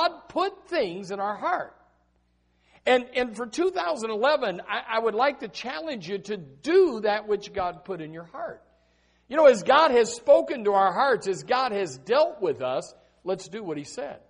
God put things in our heart. And for 2011, I would like to challenge you to do that which God put in your heart. You know, as God has spoken to our hearts, as God has dealt with us, let's do what He said.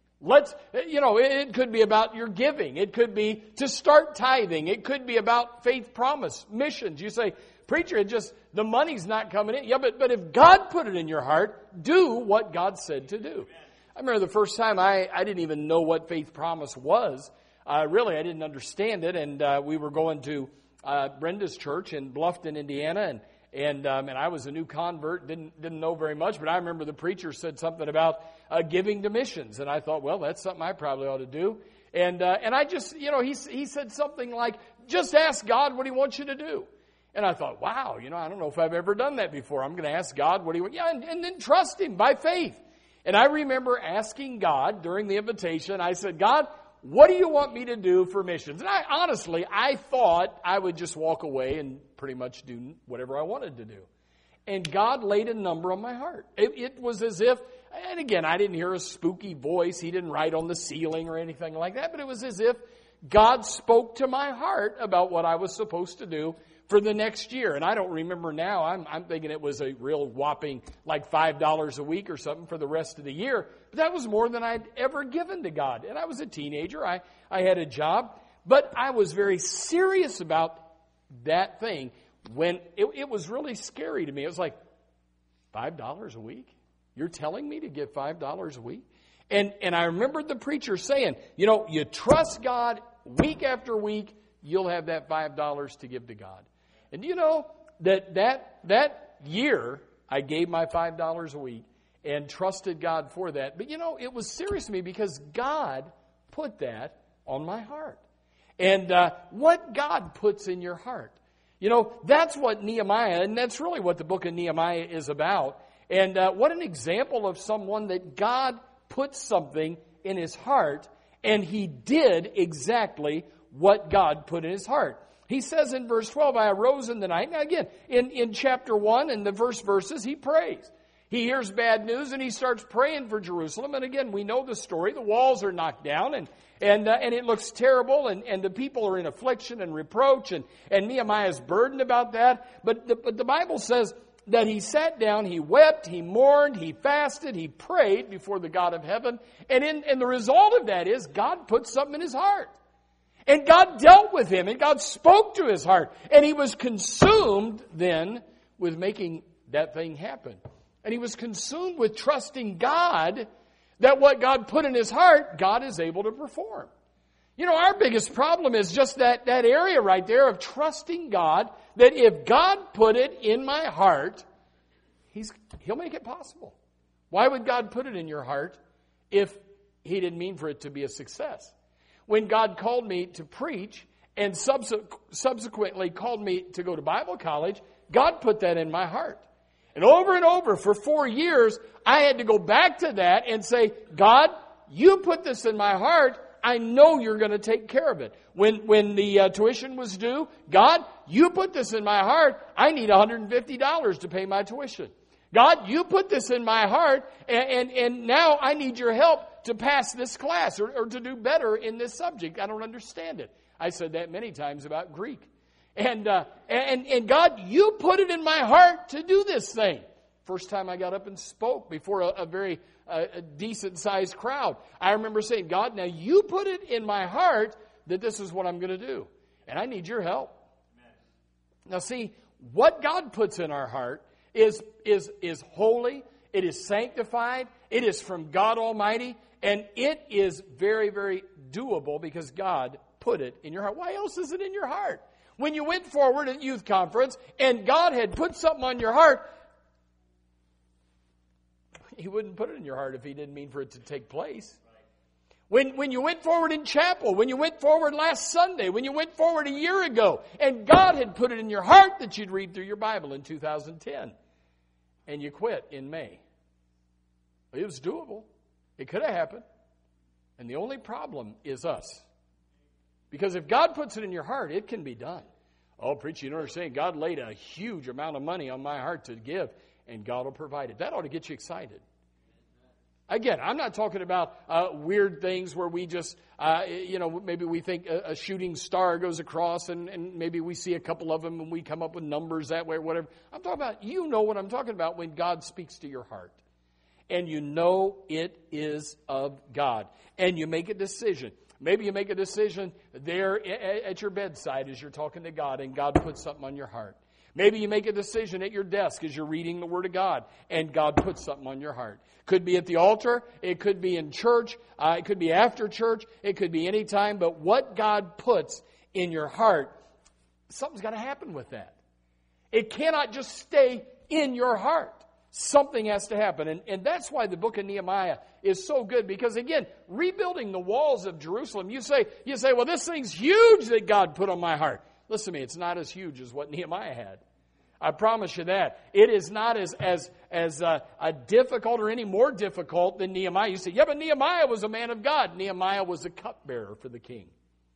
It could be about your giving. It could be to start tithing. It could be about faith promise, missions. You say, preacher, the money's not coming in. Yeah, but if God put it in your heart, do what God said to do. I remember the first time I didn't even know what faith promise was. I didn't understand it. And we were going to Brenda's church in Bluffton, Indiana, and I was a new convert, didn't know very much, but I remember the preacher said something about giving to missions, and I thought, well, that's something I probably ought to do. And I just, he said something like, just ask God what He wants you to do. And I thought, wow, I don't know if I've ever done that before. I'm going to ask God what He wants. Yeah, and then trust Him by faith. And I remember asking God during the invitation, I said, God, what do you want me to do for missions? And I thought I would just walk away and pretty much do whatever I wanted to do. And God laid a number on my heart. It was as if, and again, I didn't hear a spooky voice. He didn't write on the ceiling or anything like that. But it was as if God spoke to my heart about what I was supposed to do for the next year. And I don't remember now. I'm thinking it was a real whopping like $5 a week or something for the rest of the year. But that was more than I'd ever given to God. And I was a teenager. I had a job. But I was very serious about that thing when it was really scary to me. It was like, $5 a week? You're telling me to give $5 a week? And I remembered the preacher saying, you trust God week after week, you'll have that $5 to give to God. And do you know that year I gave my $5 a week and trusted God for that. But it was serious to me because God put that on my heart. And what God puts in your heart. That's what Nehemiah, and that's really what the book of Nehemiah is about. And what an example of someone that God put something in his heart, and he did exactly what God put in his heart. He says in verse 12, I arose in the night. Now again, in chapter 1, in the first verses, he prays. He hears bad news and he starts praying for Jerusalem. And again, we know the story. The walls are knocked down and it looks terrible and the people are in affliction and reproach and Nehemiah is burdened about that. But the Bible says that he sat down, he wept, he mourned, he fasted, he prayed before the God of heaven. And the result of that is God put something in his heart. And God dealt with him and God spoke to his heart. And he was consumed then with making that thing happen. And he was consumed with trusting God that what God put in his heart, God is able to perform. Our biggest problem is just that area right there of trusting God, that if God put it in my heart, He'll make it possible. Why would God put it in your heart if He didn't mean for it to be a success? When God called me to preach and subsequently called me to go to Bible college, God put that in my heart. And over for 4 years, I had to go back to that and say, God, you put this in my heart. I know you're going to take care of it. When the tuition was due, God, you put this in my heart. I need $150 to pay my tuition. God, you put this in my heart, and now I need your help to pass this class or to do better in this subject. I don't understand it. I said that many times about Greek. And God, you put it in my heart to do this thing. First time I got up and spoke before a very decent-sized crowd, I remember saying, God, now you put it in my heart that this is what I'm going to do. And I need your help. Amen. Now see, what God puts in our heart is holy. It is sanctified. It is from God Almighty. And it is very, very doable because God put it in your heart. Why else is it in your heart? When you went forward at youth conference and God had put something on your heart, He wouldn't put it in your heart if He didn't mean for it to take place. When you went forward in chapel, when you went forward last Sunday, when you went forward a year ago, and God had put it in your heart that you'd read through your Bible in 2010, and you quit in May. It was doable. It could have happened. And the only problem is us. Because if God puts it in your heart, it can be done. Oh, preacher, you don't understand. God laid a huge amount of money on my heart to give, and God will provide it. That ought to get you excited. Again, I'm not talking about weird things where we just, maybe we think a shooting star goes across and maybe we see a couple of them and we come up with numbers that way or whatever. I'm talking about, you know what I'm talking about when God speaks to your heart. And you know it is of God. And you make a decision. Maybe you make a decision there at your bedside as you're talking to God and God puts something on your heart. Maybe you make a decision at your desk as you're reading the Word of God and God puts something on your heart. Could be at the altar. It could be in church. It could be after church. It could be any time. But what God puts in your heart, something's got to happen with that. It cannot just stay in your heart. Something has to happen. And that's why the book of Nehemiah is so good. Because again, rebuilding the walls of Jerusalem, you say, well, this thing's huge that God put on my heart. Listen to me, it's not as huge as what Nehemiah had. I promise you that. It is not as difficult or any more difficult than Nehemiah. You say, yeah, but Nehemiah was a man of God. Nehemiah was a cupbearer for the king.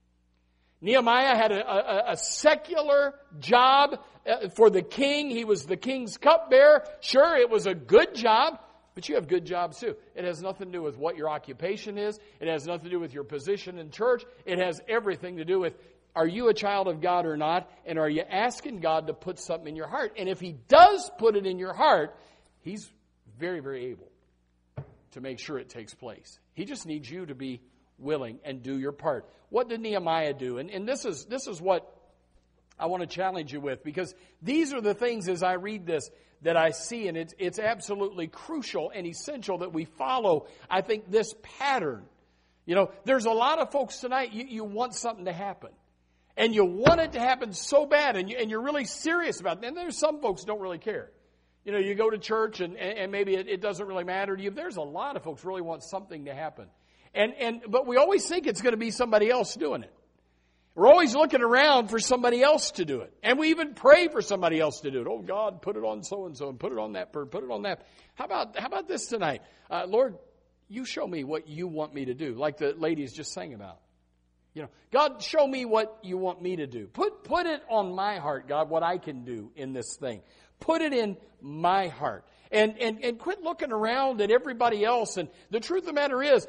Nehemiah had a secular job for the king. He was the king's cupbearer. Sure, it was a good job, but you have good jobs too. It has nothing to do with what your occupation is. It has nothing to do with your position in church. It has everything to do with, are you a child of God or not? And are you asking God to put something in your heart? And if He does put it in your heart, He's very, very able to make sure it takes place. He just needs you to be willing and do your part. What did Nehemiah do? And this is what I want to challenge you with, because these are the things as I read this that I see, and it's absolutely crucial and essential that we follow, I think, this pattern. You know, there's a lot of folks tonight, you want something to happen. And you want it to happen so bad, and you're really serious about it. And there's some folks who don't really care. You know, you go to church, and maybe it doesn't really matter to you. There's a lot of folks who really want something to happen. But we always think it's going to be somebody else doing it. We're always looking around for somebody else to do it. And we even pray for somebody else to do it. Oh, God, put it on so-and-so, and put it on that person, put it on that. How about this tonight? Lord, you show me what you want me to do, like the ladies just sang about. You know, God, show me what you want me to do. Put it on my heart, God, what I can do in this thing. Put it in my heart. And quit looking around at everybody else. And the truth of the matter is,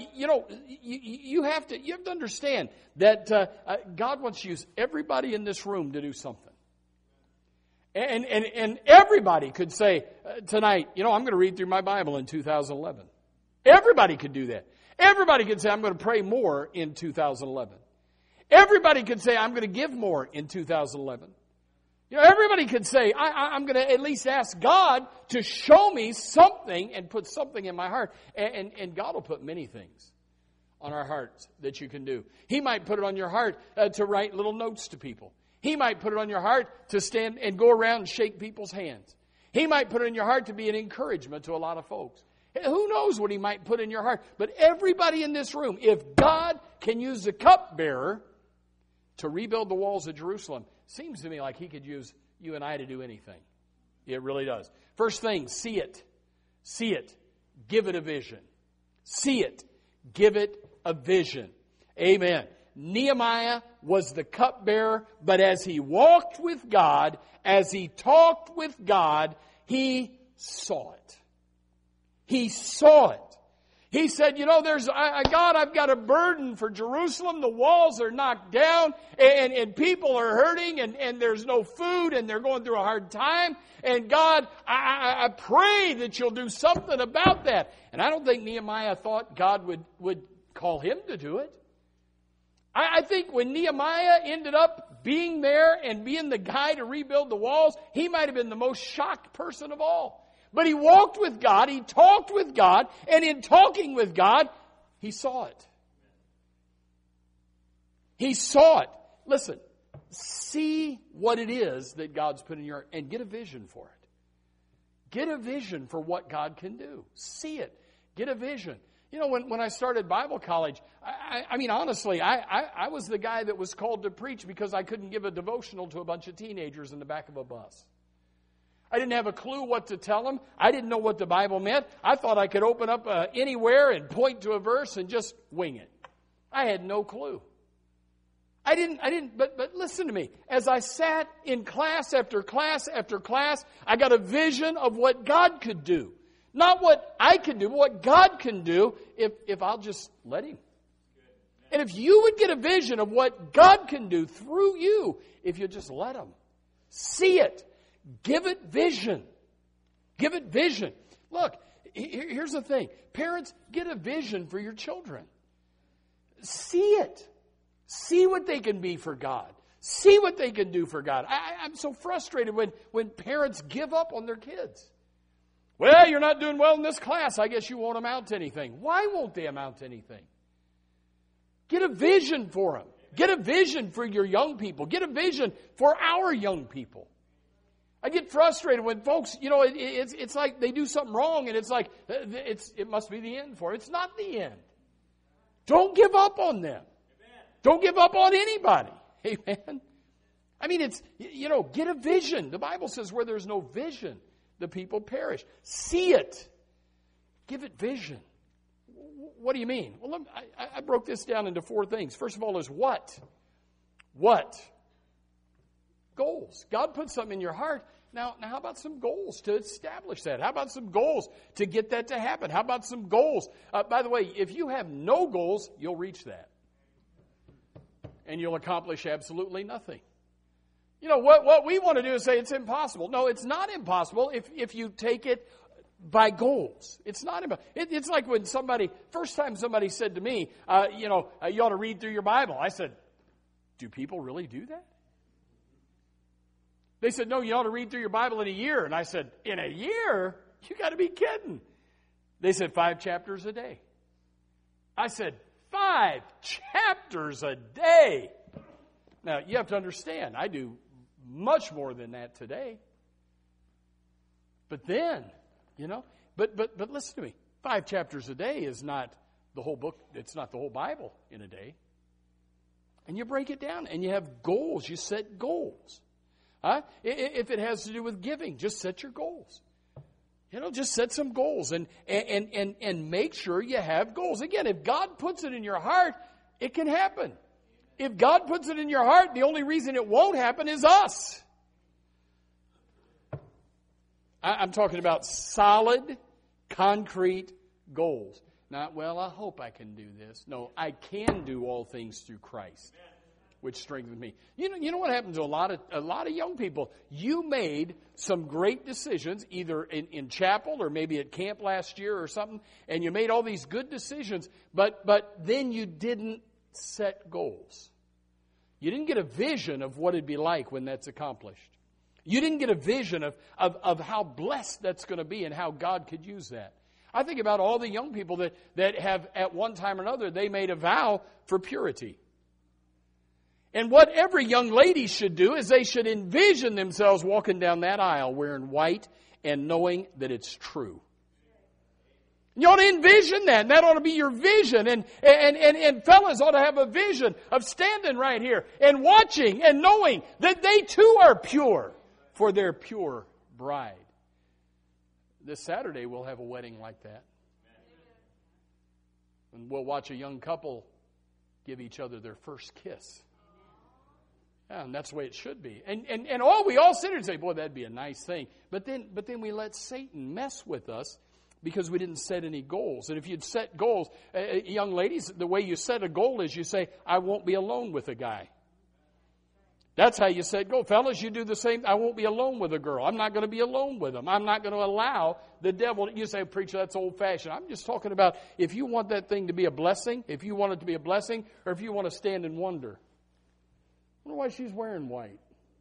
you have to understand that God wants to use everybody in this room to do something. And everybody could say tonight, I'm going to read through my Bible in 2011. Everybody could do that. Everybody could say, I'm going to pray more in 2011. Everybody could say, I'm going to give more in 2011. Everybody could say, I'm going to at least ask God to show me something and put something in my heart. And God will put many things on our hearts that you can do. He might put it on your heart to write little notes to people. He might put it on your heart to stand and go around and shake people's hands. He might put it in your heart to be an encouragement to a lot of folks. Who knows what He might put in your heart? But everybody in this room, if God can use the cupbearer to rebuild the walls of Jerusalem, seems to me like He could use you and I to do anything. It really does. First thing, see it. See it. Give it a vision. See it. Give it a vision. Amen. Nehemiah was the cupbearer, but as he walked with God, as he talked with God, he saw it. He saw it. He said, God, I've got a burden for Jerusalem. The walls are knocked down and people are hurting and there's no food and they're going through a hard time. And God, I pray that you'll do something about that. And I don't think Nehemiah thought God would call him to do it. I think when Nehemiah ended up being there and being the guy to rebuild the walls, he might have been the most shocked person of all. But he walked with God, he talked with God, and in talking with God, he saw it. He saw it. Listen, see what it is that God's put in your heart and get a vision for it. Get a vision for what God can do. See it. Get a vision. When I started Bible college, I mean, honestly, I was the guy that was called to preach because I couldn't give a devotional to a bunch of teenagers in the back of a bus. I didn't have a clue what to tell them. I didn't know what the Bible meant. I thought I could open up anywhere and point to a verse and just wing it. I had no clue. But listen to me. As I sat in class after class after class, I got a vision of what God could do. Not what I can do, but what God can do if I'll just let Him. And if you would get a vision of what God can do through you, if you just let Him. See it. Give it vision. Give it vision. Look, here's the thing. Parents, get a vision for your children. See it. See what they can be for God. See what they can do for God. I'm so frustrated when parents give up on their kids. Well, you're not doing well in this class. I guess you won't amount to anything. Why won't they amount to anything? Get a vision for them. Get a vision for your young people. Get a vision for our young people. I get frustrated when folks, it's like they do something wrong and it's like, it must be the end for them. It's not the end. Don't give up on them. Don't give up on anybody. Amen. I mean, get a vision. The Bible says where there's no vision, the people perish. See it. Give it vision. What do you mean? Well, I broke this down into 4 things. First of all is what? What? Goals. God put something in your heart. Now, how about some goals to establish that? How about some goals to get that to happen? How about some goals? By the way, if you have no goals, you'll reach that. And you'll accomplish absolutely nothing. What we want to do is say it's impossible. No, it's not impossible if you take it by goals. It's not impossible. It's like when first time somebody said to me, you ought to read through your Bible. I said, do people really do that? They said, no, you ought to read through your Bible in a year. And I said, in a year? You got to be kidding. They said 5 chapters a day. I said, 5 chapters a day. Now, you have to understand, I do much more than that today. But then, but listen to me. 5 chapters a day is not the whole book. It's not the whole Bible in a day. And you break it down and you have goals. You set goals. If it has to do with giving, just set your goals. Just set some goals and make sure you have goals. Again, if God puts it in your heart, it can happen. If God puts it in your heart, the only reason it won't happen is us. I'm talking about solid, concrete goals. Not, well, I hope I can do this. No, I can do all things through Christ, which strengthens me. You know what happens to a lot of young people? You made some great decisions, either in chapel or maybe at camp last year or something, and you made all these good decisions, but then you didn't set goals. You didn't get a vision of what it'd be like when that's accomplished. You didn't get a vision of how blessed that's going to be and how God could use that. I think about all the young people that have, at one time or another, they made a vow for purity. And what every young lady should do is they should envision themselves walking down that aisle wearing white and knowing that it's true. You ought to envision that, and that ought to be your vision. And fellas ought to have a vision of standing right here and watching and knowing that they too are pure for their pure bride. This Saturday we'll have a wedding like that. And we'll watch a young couple give each other their first kiss. Yeah, and that's the way it should be. And we all sit here and say, boy, that'd be a nice thing. But then we let Satan mess with us because we didn't set any goals. And if you'd set goals, young ladies, the way you set a goal is you say, I won't be alone with a guy. That's how you set goals. Fellas, you do the same. I won't be alone with a girl. I'm not going to be alone with them. I'm not going to allow the devil. You say, preacher, that's old-fashioned. I'm just talking about if you want that thing to be a blessing, if you want it to be a blessing, or if you want to stand and wonder. I wonder why she's wearing white.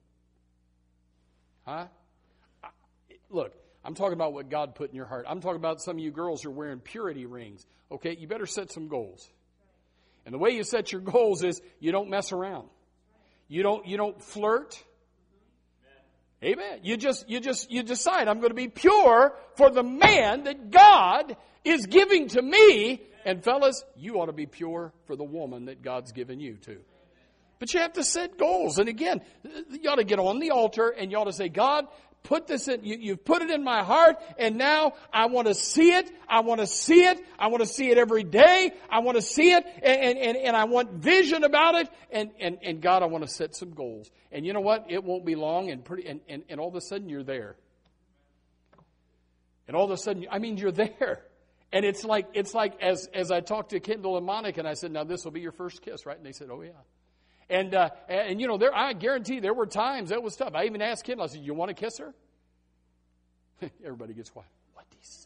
Huh? Look, I'm talking about what God put in your heart. I'm talking about some of you girls who are wearing purity rings. Okay, you better set some goals. And the way you set your goals is you don't mess around. You don't flirt. Amen. You decide I'm going to be pure for the man that God is giving to me. And fellas, you ought to be pure for the woman that God's given you to. But you have to set goals. And again, you ought to get on the altar and you ought to say, God, put this in, you've put it in my heart, and now I want to see it. I want to see it. I want to see it every day. I want to see it, and I want vision about it. And God, I want to set some goals. And you know what? It won't be long, and all of a sudden you're there. And all of a sudden, I mean, you're there. And it's like as I talked to Kendall and Monica, and I said, now this will be your first kiss, right? And they said, oh, yeah. And you know, I guarantee there were times that was tough. I even asked Kendall, I said, you want to kiss her? Everybody gets quiet. What did he say?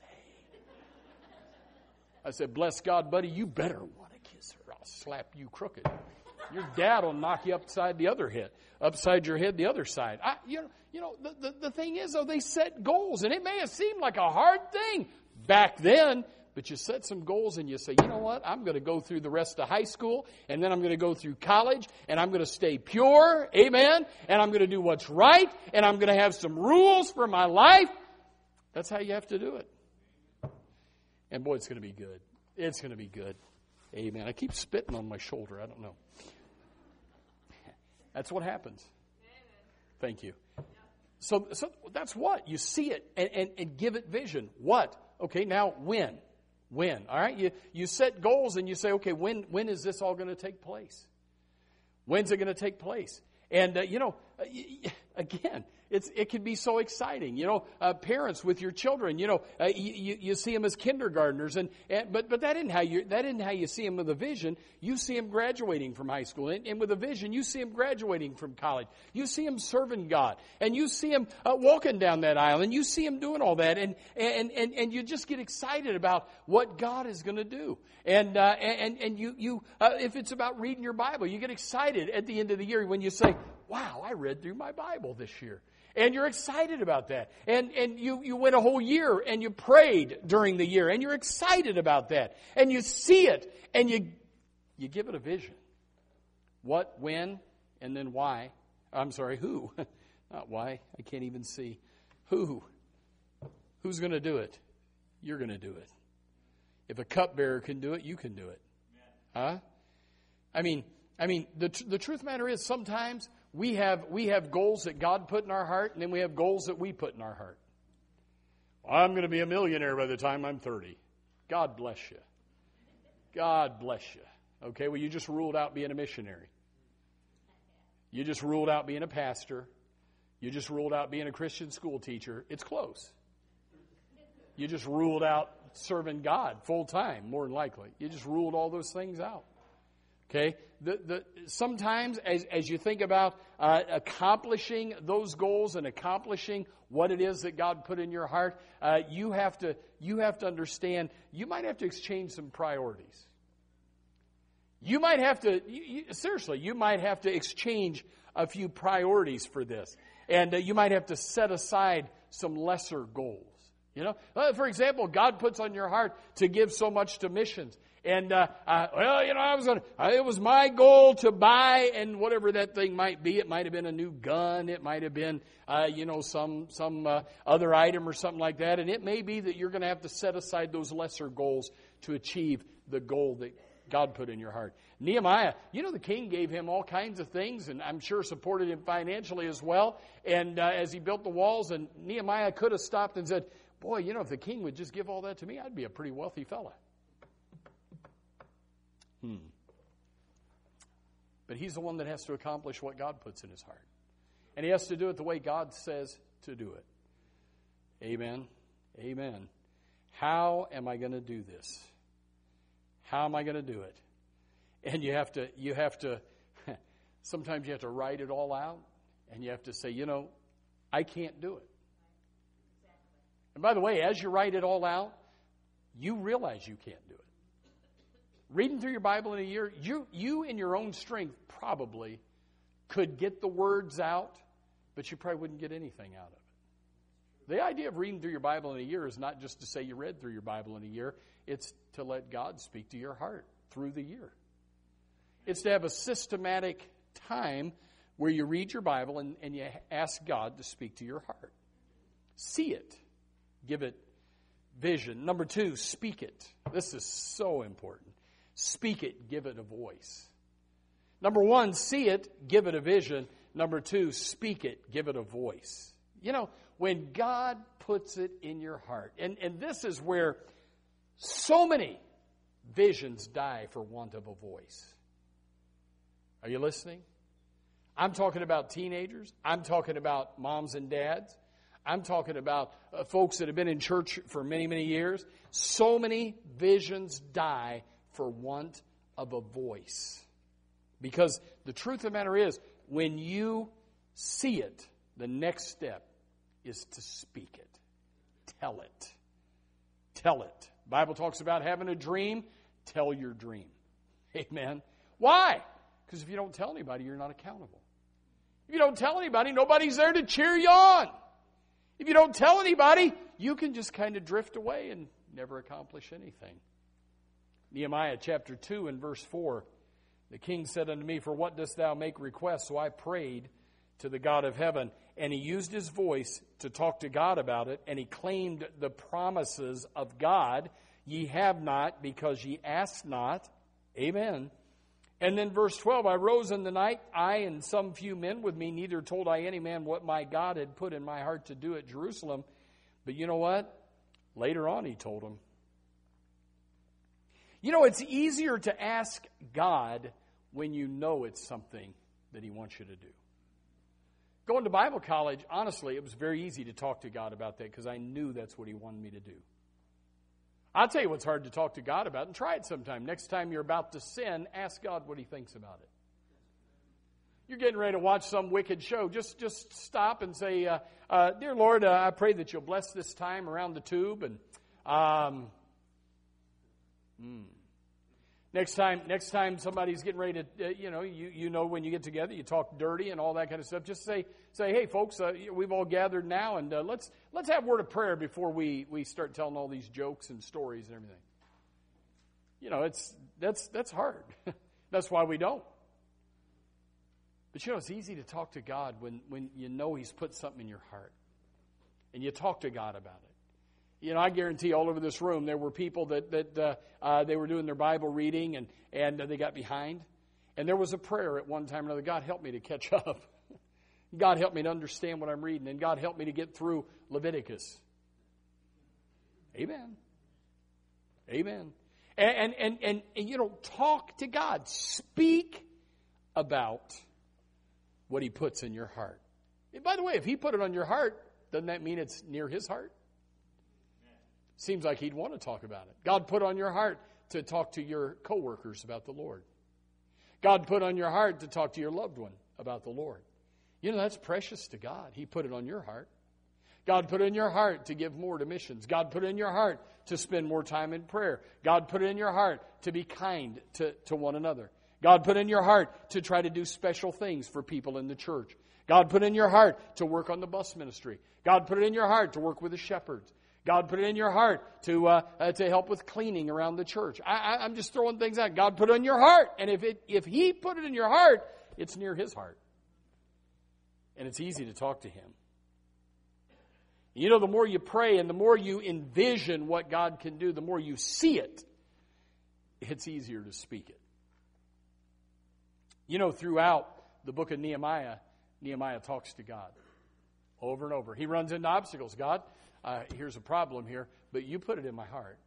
I said, bless God, buddy, you better want to kiss her. I'll slap you crooked. Your dad will knock you upside your head the other side. The thing is, though, they set goals, and it may have seemed like a hard thing back then, but you set some goals and you say, you know what, I'm going to go through the rest of high school, and then I'm going to go through college, and I'm going to stay pure, amen, and I'm going to do what's right, and I'm going to have some rules for my life. That's how you have to do it. And boy, it's going to be good. It's going to be good. Amen. I keep spitting on my shoulder. I don't know. That's what happens. Thank you. So that's what. You see it and give it vision. What? Okay, now when? When? All right? You set goals and you say, okay, when is this all going to take place? When's it going to take place? And, again, it can be so exciting. Parents with your children, you see them as kindergartners, but that isn't how you see them with a vision. You see them graduating from high school, and with a vision, you see them graduating from college. You see them serving God, and you see them walking down that aisle, and you see them doing all that, and you just get excited about what God is going to do. And you if it's about reading your Bible, you get excited at the end of the year when you say, wow, I read through my Bible this year. And you're excited about that. And you went a whole year and you prayed during the year and you're excited about that. And you see it and you give it a vision. What, when, and then why. I'm sorry, who? Not why. I can't even see. Who? Who's going to do it? You're going to do it. If a cupbearer can do it, you can do it. Huh? I mean, the truth of the matter is sometimes we have goals that God put in our heart, and then we have goals that we put in our heart. I'm going to be a millionaire by the time I'm 30. God bless you. God bless you. Okay, well, you just ruled out being a missionary. You just ruled out being a pastor. You just ruled out being a Christian school teacher. It's close. You just ruled out serving God full time, more than likely. You just ruled all those things out. Okay, sometimes as you think about accomplishing those goals and accomplishing what it is that God put in your heart, you have to understand you might have to exchange some priorities. You might have to seriously. You might have to exchange a few priorities for this, and you might have to set aside some lesser goals. For example, God puts on your heart to give so much to missions. And, it was my goal to buy, and whatever that thing might be. It might have been a new gun. It might have been, some other item or something like that. And it may be that you're going to have to set aside those lesser goals to achieve the goal that God put in your heart. Nehemiah, the king gave him all kinds of things, and I'm sure supported him financially as well. And as he built the walls, and Nehemiah could have stopped and said, boy, if the king would just give all that to me, I'd be a pretty wealthy fella. But he's the one that has to accomplish what God puts in his heart. And he has to do it the way God says to do it. Amen. Amen. How am I going to do this? How am I going to do it? And you have to, sometimes you have to write it all out. And you have to say, I can't do it. And by the way, as you write it all out, you realize you can't do it. Reading through your Bible in a year, you in your own strength probably could get the words out, but you probably wouldn't get anything out of it. The idea of reading through your Bible in a year is not just to say you read through your Bible in a year. It's to let God speak to your heart through the year. It's to have a systematic time where you read your Bible and you ask God to speak to your heart. See it. Give it vision. Number 2, speak it. This is so important. Speak it, give it a voice. Number 1, see it, give it a vision. Number 2, speak it, give it a voice. When God puts it in your heart, and this is where so many visions die for want of a voice. Are you listening? I'm talking about teenagers. I'm talking about moms and dads. I'm talking about folks that have been in church for many, many years. So many visions die for want of a voice. Because the truth of the matter is, when you see it, the next step is to speak it. Tell it. Tell it. The Bible talks about having a dream. Tell your dream. Amen. Why? Because if you don't tell anybody, you're not accountable. If you don't tell anybody, nobody's there to cheer you on. If you don't tell anybody, you can just kind of drift away and never accomplish anything. Nehemiah chapter 2 and verse 4. The king said unto me, for what dost thou make request? So I prayed to the God of heaven. And he used his voice to talk to God about it. And he claimed the promises of God. Ye have not, because ye ask not. Amen. And then verse 12, I rose in the night, I and some few men with me, neither told I any man what my God had put in my heart to do at Jerusalem. But you know what? Later on he told them. You know, it's easier to ask God when you know it's something that he wants you to do. Going to Bible college, honestly, it was very easy to talk to God about that because I knew that's what he wanted me to do. I'll tell you what's hard to talk to God about, and try it sometime. Next time you're about to sin, ask God what he thinks about it. You're getting ready to watch some wicked show. Just stop and say, Dear Lord, I pray that you'll bless this time around the tube. And next time somebody's getting ready to, you know when you get together, you talk dirty and all that kind of stuff. Just say, hey folks, we've all gathered now, and let's have a word of prayer before we start telling all these jokes and stories and everything. You know, that's hard. That's why we don't. But it's easy to talk to God when you know he's put something in your heart, and you talk to God about it. I guarantee all over this room there were people that they were doing their Bible reading and they got behind. And there was a prayer at one time or another, God help me to catch up. God help me to understand what I'm reading. And God help me to get through Leviticus. Amen. Amen. And talk to God. Speak about what he puts in your heart. And by the way, if he put it on your heart, doesn't that mean it's near his heart? Seems like he'd want to talk about it. God put on your heart to talk to your coworkers about the Lord. God put on your heart to talk to your loved one about the Lord. That's precious to God. He put it on your heart. God put it in your heart to give more to missions. God put it in your heart to spend more time in prayer. God put it in your heart to be kind to one another. God put it in your heart to try to do special things for people in the church. God put it in your heart to work on the bus ministry. God put it in your heart to work with the shepherds. God put it in your heart to help with cleaning around the church. I'm just throwing things out. God put it in your heart. And if he put it in your heart, it's near his heart. And it's easy to talk to him. The more you pray and the more you envision what God can do, the more you see it, it's easier to speak it. Throughout the book of Nehemiah talks to God over and over. He runs into obstacles. God, here's a problem here, but you put it in my heart.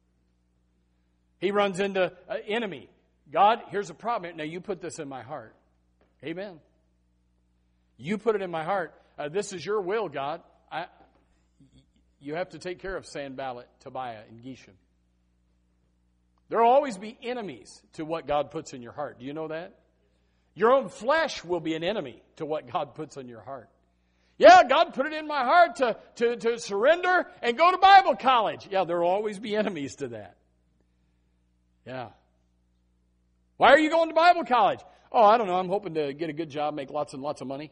He runs into an enemy. God, here's a problem. Now you put this in my heart. Amen. You put it in my heart. This is your will, God. You have to take care of Sanballat, Tobiah, and Geshem. There will always be enemies to what God puts in your heart. Do you know that? Your own flesh will be an enemy to what God puts in your heart. Yeah, God put it in my heart to surrender and go to Bible college. Yeah, there will always be enemies to that. Yeah. Why are you going to Bible college? Oh, I don't know. I'm hoping to get a good job, make lots and lots of money.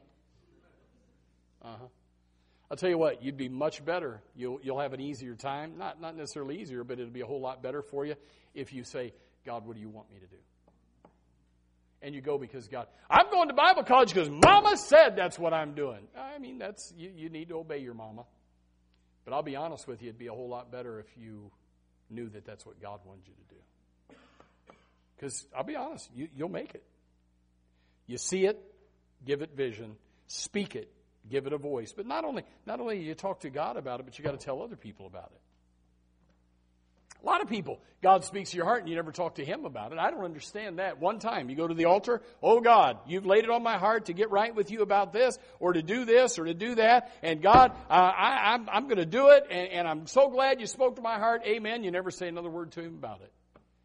I'll tell you what, you'd be much better. You'll have an easier time. Not necessarily easier, but it'll be a whole lot better for you if you say, God, what do you want me to do? And you go because God, I'm going to Bible college because Mama said that's what I'm doing. I mean, you need to obey your mama. But I'll be honest with you, it'd be a whole lot better if you knew that that's what God wanted you to do. Because I'll be honest, you'll make it. You see it, give it vision. Speak it, give it a voice. But not only you talk to God about it, but you got to tell other people about it. A lot of people, God speaks to your heart and you never talk to Him about it. I don't understand that. One time, you go to the altar, oh God, you've laid it on my heart to get right with you about this, or to do this, or to do that, and God, I'm going to do it, and I'm so glad you spoke to my heart, amen. You never say another word to Him about it.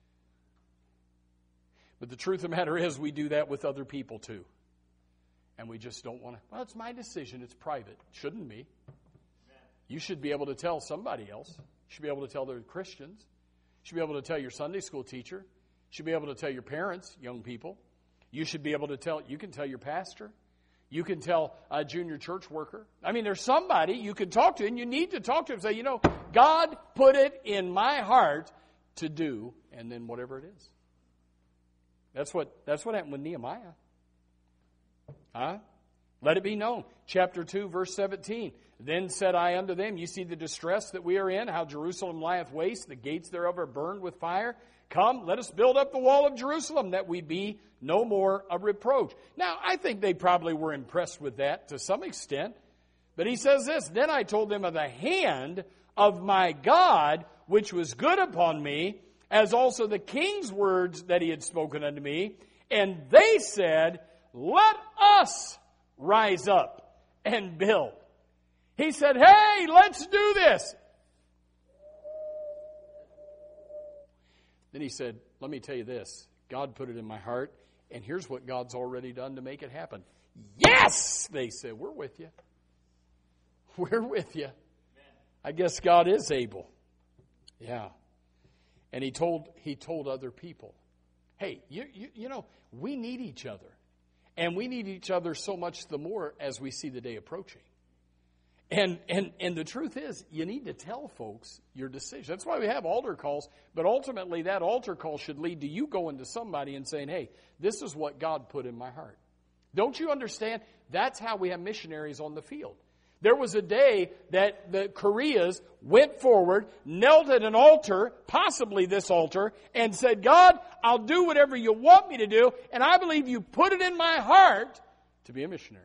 But the truth of the matter is, we do that with other people too. And we just don't want to, well, it's my decision, it's private. Shouldn't be. You should be able to tell somebody else. You should be able to tell their Christians. You should be able to tell your Sunday school teacher. You should be able to tell your parents, young people. You should be able to tell, you can tell your pastor. You can tell a junior church worker. I mean, there's somebody you can talk to, and you need to talk to him and say, God put it in my heart to do, and then whatever it is. That's what happened with Nehemiah. Huh? Let it be known. Chapter 2, verse 17. Then said I unto them, you see the distress that we are in, how Jerusalem lieth waste, the gates thereof are burned with fire. Come, let us build up the wall of Jerusalem, that we be no more a reproach. Now, I think they probably were impressed with that to some extent. But he says this, then I told them of the hand of my God, which was good upon me, as also the king's words that he had spoken unto me. And they said, let us rise up and build. He said, hey, let's do this. Then he said, let me tell you this. God put it in my heart, and here's what God's already done to make it happen. Yes, they said, we're with you. We're with you. I guess God is able. Yeah. And he told other people, hey, you know, we need each other. And we need each other so much the more as we see the day approaching. And the truth is, you need to tell folks your decision. That's why we have altar calls. But ultimately, that altar call should lead to you going to somebody and saying, hey, this is what God put in my heart. Don't you understand? That's how we have missionaries on the field. There was a day that the Koreas went forward, knelt at an altar, possibly this altar, and said, God, I'll do whatever you want me to do, and I believe you put it in my heart to be a missionary.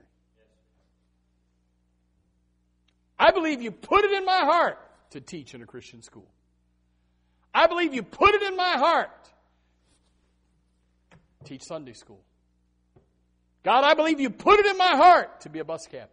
I believe you put it in my heart to teach in a Christian school. I believe you put it in my heart to teach Sunday school. God, I believe you put it in my heart to be a bus captain.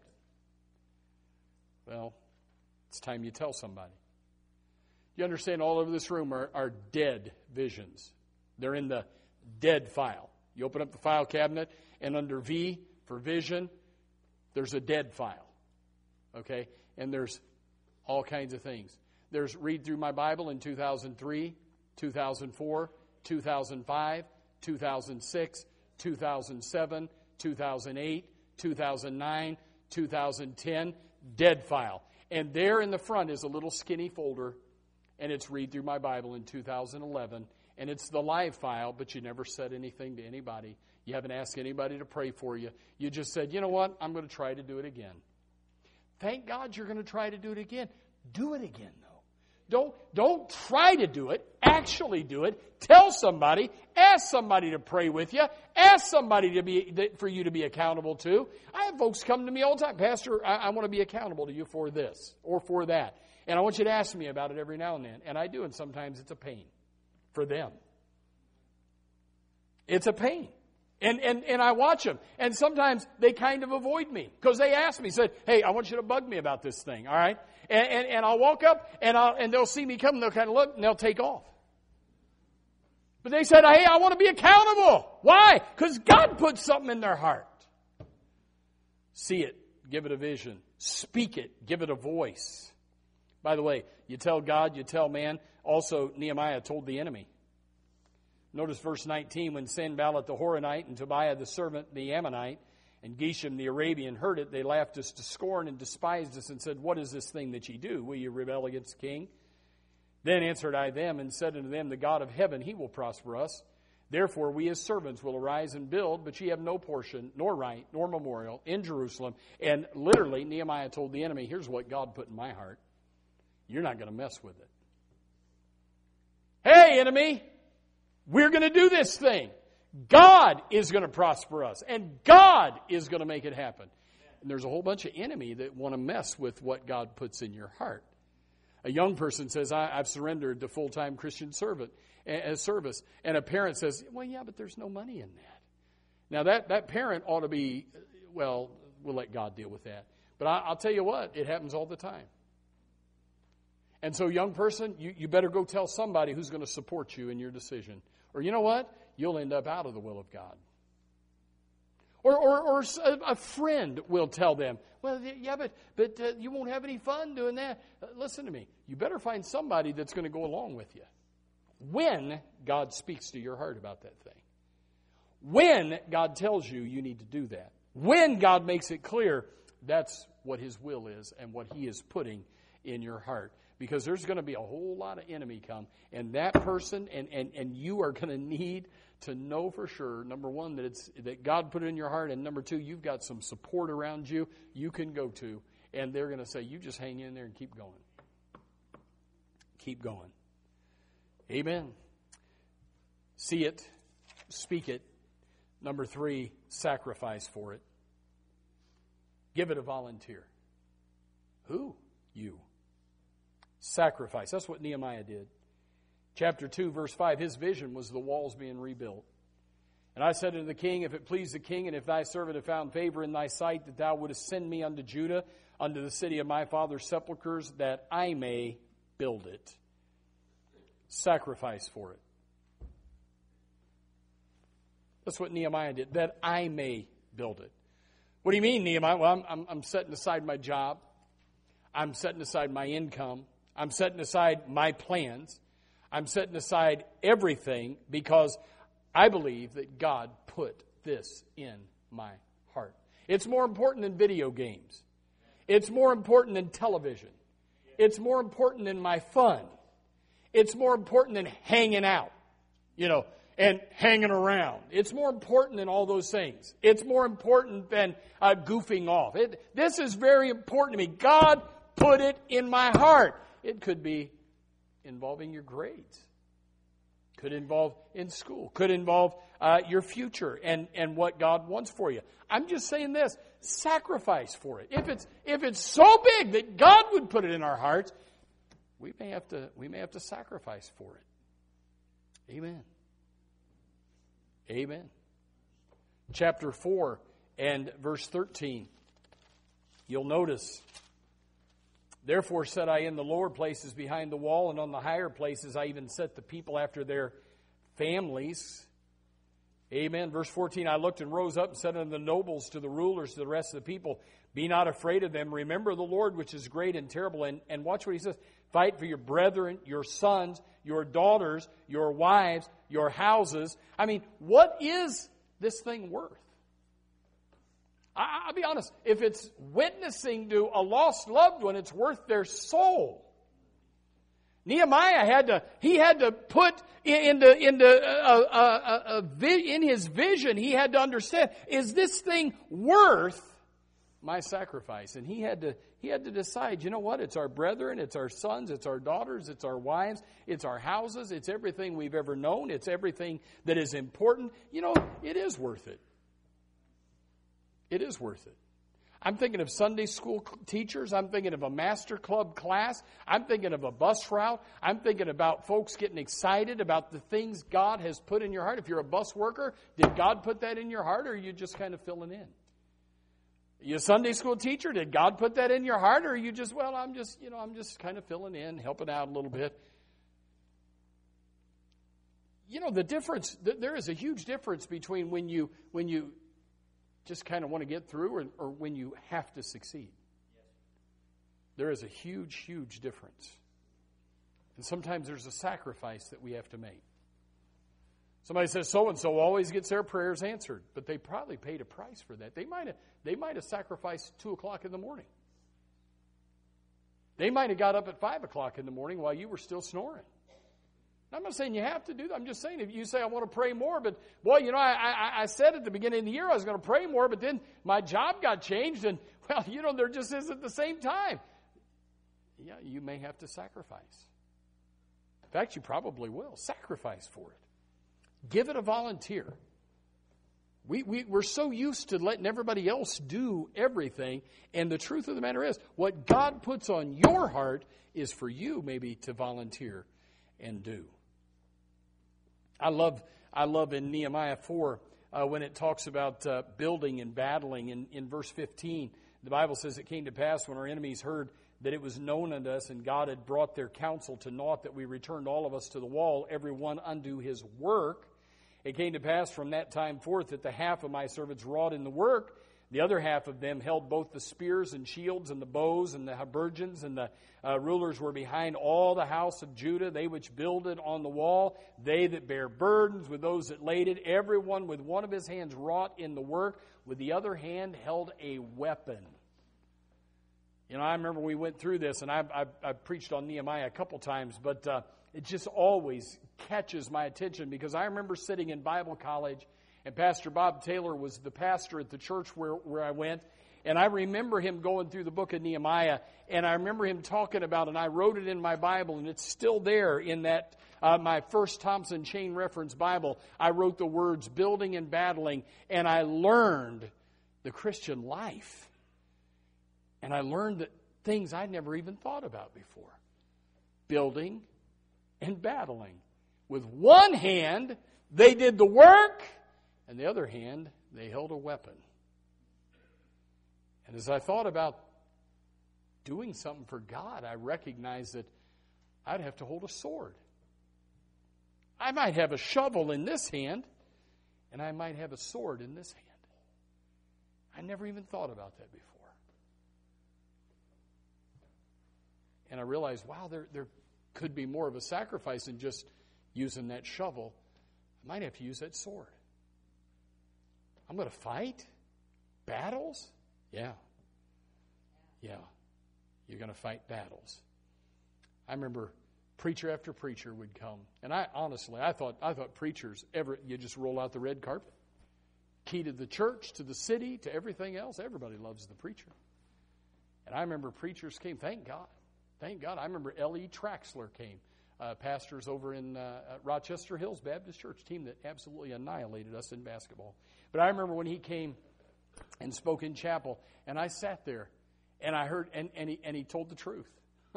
Well, it's time you tell somebody. You understand, all over this room are dead visions. They're in the dead file. You open up the file cabinet, and under V for vision, there's a dead file. Okay? And there's all kinds of things. There's read through my Bible in 2003, 2004, 2005, 2006, 2007, 2008, 2009, 2010, dead file. And there in the front is a little skinny folder, and it's read through my Bible in 2011. And it's the live file, but you never said anything to anybody. You haven't asked anybody to pray for you. You just said, you know what, I'm going to try to do it again. Thank God you're going to try to do it again. Do it again, though. Don't try to do it. Actually do it. Tell somebody. Ask somebody to pray with you. Ask somebody for you to be accountable to. I have folks come to me all the time. Pastor, I want to be accountable to you for this or for that. And I want you to ask me about it every now and then. And I do, and sometimes it's a pain for them. It's a pain. And I watch them. And sometimes they kind of avoid me. Because they ask me, said, hey, I want you to bug me about this thing, all right? And I'll walk up, and they'll see me come, and they'll kind of look, and they'll take off. But they said, hey, I want to be accountable. Why? Because God put something in their heart. See it. Give it a vision. Speak it. Give it a voice. By the way, you tell God, you tell man. Also, Nehemiah told the enemy. Notice verse 19, when Sanballat the Horonite and Tobiah the servant, the Ammonite, and Geshem the Arabian heard it, they laughed us to scorn and despised us and said, what is this thing that ye do? Will ye rebel against the king? Then answered I them and said unto them, the God of heaven, he will prosper us. Therefore we as servants will arise and build, but ye have no portion, nor right, nor memorial in Jerusalem. And literally, Nehemiah told the enemy, here's what God put in my heart. You're not going to mess with it. Hey, enemy! We're going to do this thing. God is going to prosper us. And God is going to make it happen. And there's a whole bunch of enemy that want to mess with what God puts in your heart. A young person says, I've surrendered to full-time Christian service. And a parent says, well, yeah, but there's no money in that. Now, that parent ought to be, well, we'll let God deal with that. But I'll tell you what, it happens all the time. And so, young person, you better go tell somebody who's going to support you in your decision. Or you know what? You'll end up out of the will of God. Or a friend will tell them, well, yeah, but you won't have any fun doing that. Listen to me. You better find somebody that's going to go along with you when God speaks to your heart about that thing. When God tells you you need to do that. When God makes it clear that's what His will is and what He is putting in your heart. Because there's going to be a whole lot of enemy come. And that person and you are going to need to know for sure, number one, that God put it in your heart. And number two, you've got some support around you can go to. And they're going to say, you just hang in there and keep going. Keep going. Amen. See it. Speak it. Number three, sacrifice for it. Give it a volunteer. Who? You. Sacrifice. That's what Nehemiah did. Chapter 2, verse 5, his vision was the walls being rebuilt. And I said unto the king, if it please the king, and if thy servant have found favor in thy sight, that thou wouldest send me unto Judah, unto the city of my father's sepulchres, that I may build it. Sacrifice for it. That's what Nehemiah did, that I may build it. What do you mean, Nehemiah? Well, I'm setting aside my job. I'm setting aside my income. I'm setting aside my plans. I'm setting aside everything because I believe that God put this in my heart. It's more important than video games. It's more important than television. It's more important than my fun. It's more important than hanging out, and hanging around. It's more important than all those things. It's more important than goofing off. This is very important to me. God put it in my heart. It could be involving your grades. Could involve in school. Could involve your future and what God wants for you. I'm just saying this. Sacrifice for it. If it's so big that God would put it in our hearts, we may have to sacrifice for it. Amen. Amen. Chapter 4 and verse 13. You'll notice, therefore said I, in the lower places behind the wall, and on the higher places I even set the people after their families. Amen. Verse 14, I looked and rose up and said unto the nobles, to the rulers, to the rest of the people, be not afraid of them. Remember the Lord, which is great and terrible. And watch what he says. Fight for your brethren, your sons, your daughters, your wives, your houses. I mean, what is this thing worth? I'll be honest. If it's witnessing to a lost loved one, it's worth their soul. Nehemiah had to put in his vision, he had to understand, is this thing worth my sacrifice? And he had to decide, you know what? It's our brethren, it's our sons, it's our daughters, it's our wives, it's our houses, it's everything we've ever known, it's everything that is important. It is worth it. It is worth it. I'm thinking of Sunday school teachers. I'm thinking of a master club class. I'm thinking of a bus route. I'm thinking about folks getting excited about the things God has put in your heart. If you're a bus worker, did God put that in your heart, or are you just kind of filling in? You a Sunday school teacher, did God put that in your heart, or are you just, I'm just kind of filling in, helping out a little bit? The difference, there is a huge difference between when you just kind of want to get through or when you have to succeed. There is a huge, huge difference. And sometimes there's a sacrifice that we have to make. Somebody says so-and-so always gets their prayers answered, but they probably paid a price for that. They might have sacrificed 2 o'clock in the morning. They might have got up at 5 o'clock in the morning while you were still snoring. I'm not saying you have to do that. I'm just saying if you say, I want to pray more, but boy, I said at the beginning of the year I was going to pray more, but then my job got changed and, there just isn't the same time. Yeah, you may have to sacrifice. In fact, you probably will. Sacrifice for it. Give it a volunteer. We're so used to letting everybody else do everything. And the truth of the matter is, what God puts on your heart is for you maybe to volunteer and do. I love in Nehemiah 4 when it talks about building and battling. In verse 15, the Bible says, it came to pass when our enemies heard that it was known unto us, and God had brought their counsel to naught, that we returned all of us to the wall, every one unto his work. It came to pass from that time forth that the half of my servants wrought in the work. The other half of them held both the spears and shields and the bows and the habergeons, and the rulers were behind all the house of Judah, they which builded on the wall, they that bear burdens with those that laid it, every one with one of his hands wrought in the work, with the other hand held a weapon. You know, I remember we went through this, and I preached on Nehemiah a couple times, but it just always catches my attention, because I remember sitting in Bible college, and Pastor Bob Taylor was the pastor at the church where I went, and I remember him going through the book of Nehemiah, and I remember him talking about, and I wrote it in my Bible, and it's still there in that my First Thompson Chain Reference Bible. I wrote the words building and battling, and I learned the Christian life. And I learned that things I'd never even thought about before. Building and battling. With one hand, they did the work, and the other hand, they held a weapon. And as I thought about doing something for God, I recognized that I'd have to hold a sword. I might have a shovel in this hand, and I might have a sword in this hand. I never even thought about that before. And I realized, wow, there could be more of a sacrifice than just using that shovel. I might have to use that sword. I'm going to fight? Battles? Yeah. Yeah. You're going to fight battles. I remember preacher after preacher would come. And I thought preachers, you just roll out the red carpet. Key to the church, to the city, to everything else. Everybody loves the preacher. And I remember preachers came, thank God. Thank God. I remember L.E. Traxler came, pastors over in Rochester Hills Baptist Church, team that absolutely annihilated us in basketball. But I remember when he came and spoke in chapel, and I sat there, and I heard, and he told the truth.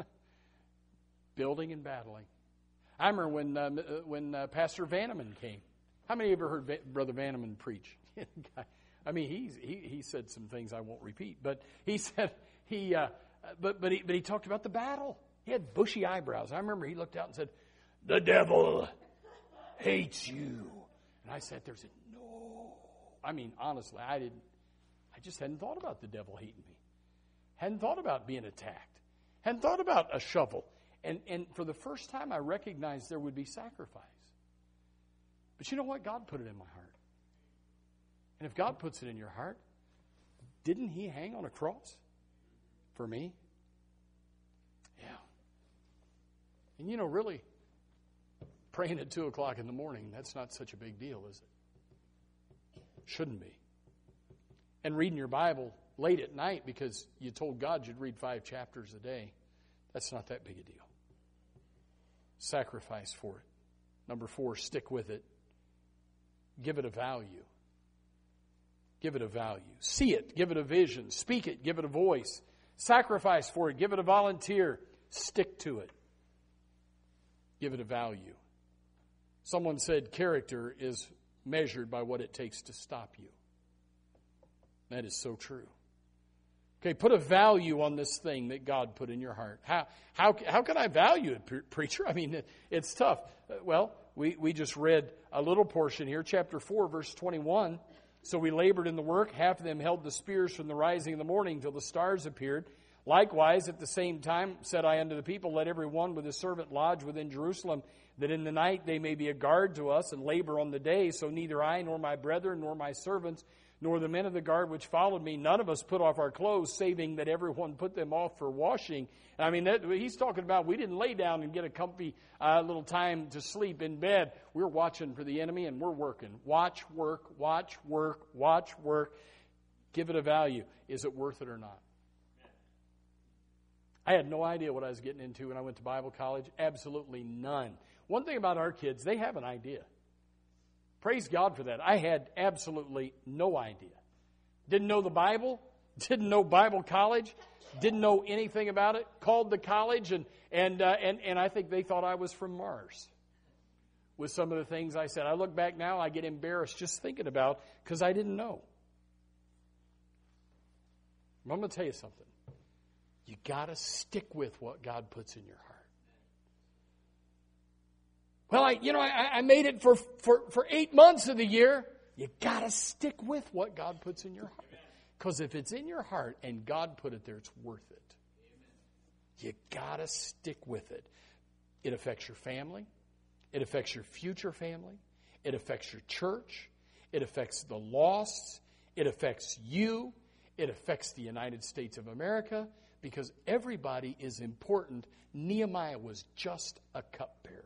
Building and battling. I remember when Pastor Vanneman came. How many of you ever heard Brother Vanneman preach? I mean, he said some things I won't repeat, but he said But he talked about the battle. He had bushy eyebrows. I remember he looked out and said, "The devil hates you." And I sat there and said, "No." I mean, honestly, I just hadn't thought about the devil hating me. Hadn't thought about being attacked. Hadn't thought about a shovel. And for the first time, I recognized there would be sacrifice. But you know what? God put it in my heart. And if God puts it in your heart, didn't he hang on a cross for me? Yeah. And you know, really, praying at 2 o'clock in the morning, that's not such a big deal, is it? Shouldn't be. And reading your Bible late at night because you told God you'd read 5 chapters a day, that's not that big a deal. Sacrifice for it. Number 4, stick with it. Give it a value. Give it a value. See it. Give it a vision. Speak it. Give it a voice. Sacrifice for it. Give it a volunteer. Stick to it. Give it a value. Someone said character is measured by what it takes to stop you. That is so true. Okay, put a value on this thing that God put in your heart. How can I value it, preacher? I mean, it's tough. Well, we just read a little portion here, chapter 4, verse 21. So we labored in the work. Half of them held the spears from the rising of the morning till the stars appeared. Likewise, at the same time, said I unto the people, let every one with his servant lodge within Jerusalem, that in the night they may be a guard to us and labor on the day. So neither I, nor my brethren, nor my servants, nor the men of the guard which followed me, none of us put off our clothes, saving that everyone put them off for washing. I mean, he's talking about we didn't lay down and get a comfy little time to sleep in bed. We're watching for the enemy and we're working. Watch, work, watch, work, watch, work. Give it a value. Is it worth it or not? I had no idea what I was getting into when I went to Bible college. Absolutely none. One thing about our kids, they have an idea. Praise God for that. I had absolutely no idea. Didn't know the Bible. Didn't know Bible college. Didn't know anything about it. Called the college, and I think they thought I was from Mars with some of the things I said. I look back now, I get embarrassed just thinking about because I didn't know. I'm going to tell you something. You got to stick with what God puts in your heart. Well, I made it for 8 months of the year. You got to stick with what God puts in your heart. Because if it's in your heart and God put it there, it's worth it. You got to stick with it. It affects your family. It affects your future family. It affects your church. It affects the lost. It affects you. It affects the United States of America. Because everybody is important. Nehemiah was just a cupbearer.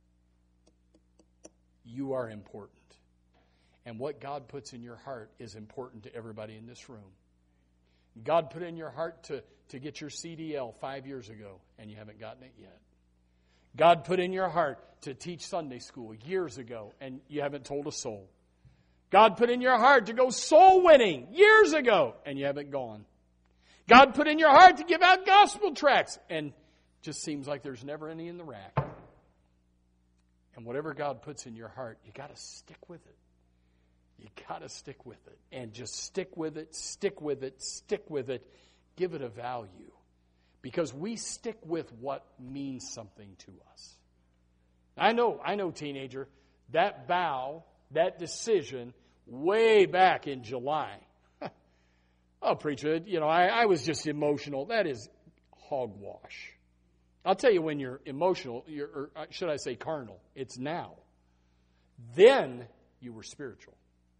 You are important. And what God puts in your heart is important to everybody in this room. God put in your heart to get your CDL 5 years ago, and you haven't gotten it yet. God put in your heart to teach Sunday school years ago, and you haven't told a soul. God put in your heart to go soul winning years ago, and you haven't gone. God put in your heart to give out gospel tracts, and it just seems like there's never any in the rack. And whatever God puts in your heart, you got to stick with it. You got to stick with it. And just stick with it, stick with it, stick with it. Give it a value. Because we stick with what means something to us. I know, teenager, that vow, that decision, way back in July. Oh, preacher, I was just emotional. That is hogwash. I'll tell you when you're emotional, or should I say carnal, it's now. Then you were spiritual.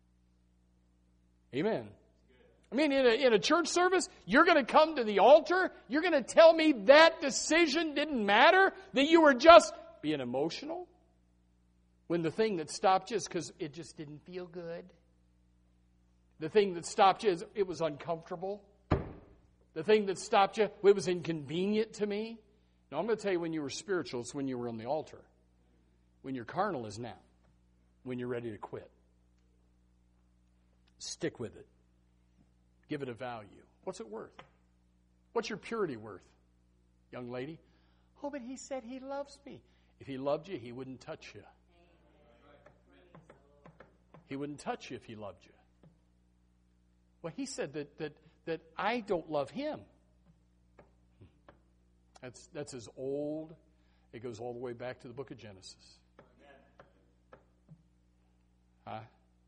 Amen. I mean, in a church service, you're going to come to the altar, you're going to tell me that decision didn't matter, that you were just being emotional? When the thing that stopped you is because it just didn't feel good. The thing that stopped you is it was uncomfortable. The thing that stopped you, it was inconvenient to me. Now, I'm going to tell you when you were spiritual, it's when you were on the altar. When you're carnal is now. When you're ready to quit. Stick with it. Give it a value. What's it worth? What's your purity worth, young lady? Oh, but he said he loves me. If he loved you, he wouldn't touch you. He wouldn't touch you if he loved you. Well, he said that I don't love him. That's as old. It goes all the way back to the book of Genesis. Huh?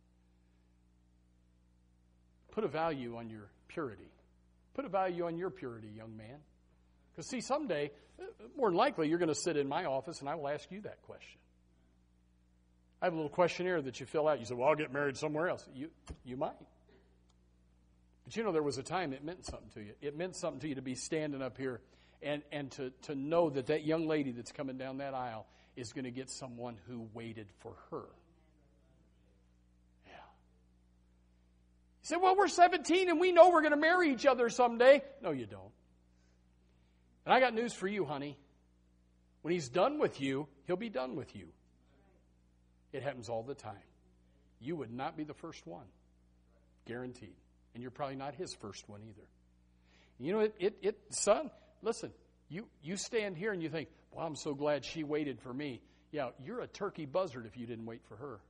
Put a value on your purity. Put a value on your purity, young man. Because see, someday, more than likely, you're going to sit in my office and I will ask you that question. I have a little questionnaire that you fill out. You say, well, I'll get married somewhere else. You might. But there was a time it meant something to you. It meant something to you to be standing up here and to know that young lady that's coming down that aisle is going to get someone who waited for her. Yeah. You say, well, we're 17 and we know we're going to marry each other someday. No, you don't. And I got news for you, honey. When he's done with you, he'll be done with you. It happens all the time. You would not be the first one. Guaranteed. And you're probably not his first one either. Son, listen, you stand here and you think, well, I'm so glad she waited for me. Yeah, you're a turkey buzzard if you didn't wait for her.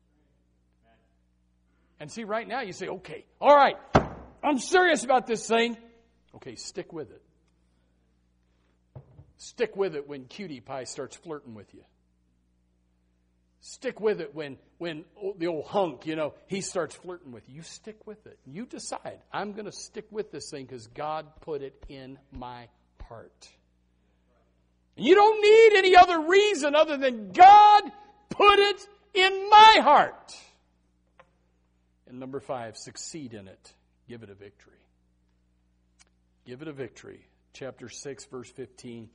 And see, right now you say, okay, all right, I'm serious about this thing. Okay, stick with it. Stick with it when Cutie Pie starts flirting with you. Stick with it when the old hunk, he starts flirting with you. You stick with it. You decide, I'm going to stick with this thing because God put it in my heart. You don't need any other reason other than God put it in my heart. And number 5, succeed in it. Give it a victory. Give it a victory. Chapter 6, verse 15.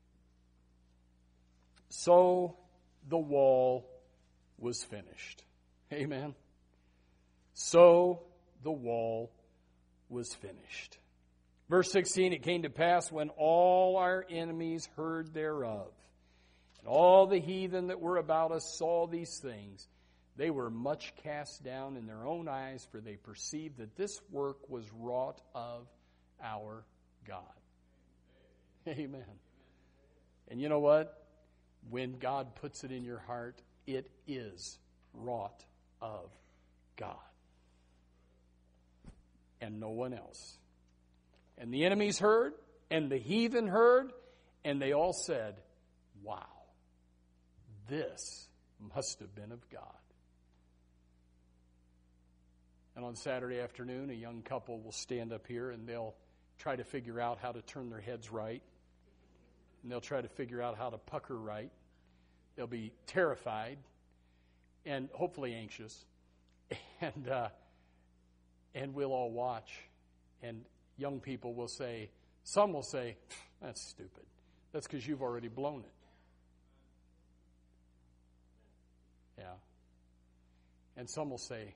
So the wall was finished. Amen. So the wall was finished. Verse 16, it came to pass when all our enemies heard thereof, and all the heathen that were about us saw these things, They were much cast down in their own eyes, for they perceived that this work was wrought of our God. Amen. And you know what? When God puts it in your heart, it is wrought of God. And no one else. And the enemies heard, and the heathen heard, and they all said, wow, this must have been of God. And on Saturday afternoon, a young couple will stand up here and they'll try to figure out how to turn their heads right. And they'll try to figure out how to pucker right. They'll be terrified and hopefully anxious. And we'll all watch. And young people will say, some will say, that's stupid. That's because you've already blown it. Yeah. And some will say,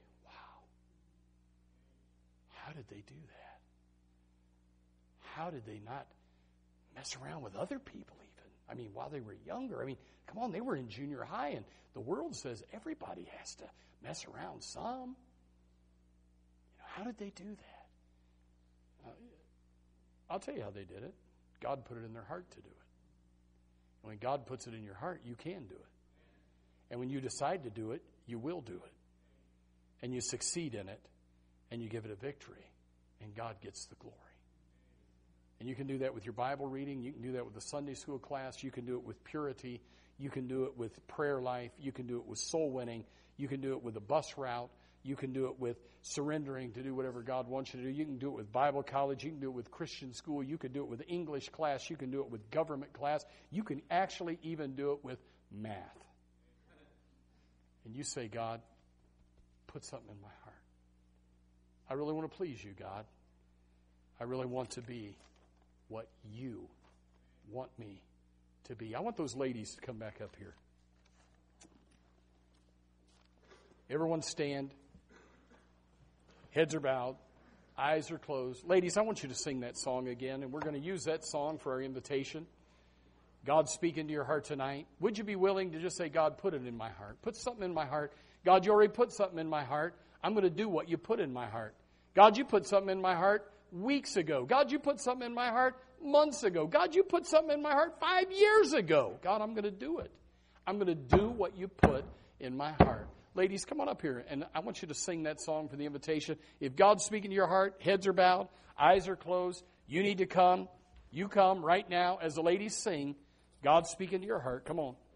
how did they do that? How did they not mess around with other people even? I mean, while they were younger. I mean, come on, they were in junior high, and the world says everybody has to mess around some. How did they do that? I'll tell you how they did it. God put it in their heart to do it. And when God puts it in your heart, you can do it. And when you decide to do it, you will do it. And you succeed in it. And you give it a victory, and God gets the glory. And you can do that with your Bible reading. You can do that with the Sunday school class. You can do it with purity. You can do it with prayer life. You can do it with soul winning. You can do it with a bus route. You can do it with surrendering to do whatever God wants you to do. You can do it with Bible college. You can do it with Christian school. You can do it with English class. You can do it with government class. You can actually even do it with math. And you say, God, put something in my heart. I really want to please you, God. I really want to be what you want me to be. I want those ladies to come back up here. Everyone stand. Heads are bowed. Eyes are closed. Ladies, I want you to sing that song again, and we're going to use that song for our invitation. God, speak into your heart tonight. Would you be willing to just say, God, put it in my heart. Put something in my heart. God, you already put something in my heart. I'm going to do what you put in my heart. God, you put something in my heart weeks ago. God, you put something in my heart months ago. God, you put something in my heart 5 years ago. God, I'm going to do it. I'm going to do what you put in my heart. Ladies, come on up here, and I want you to sing that song for the invitation. If God's speaking to your heart, heads are bowed, eyes are closed, you need to come. You come right now as the ladies sing. God's speaking to your heart. Come on.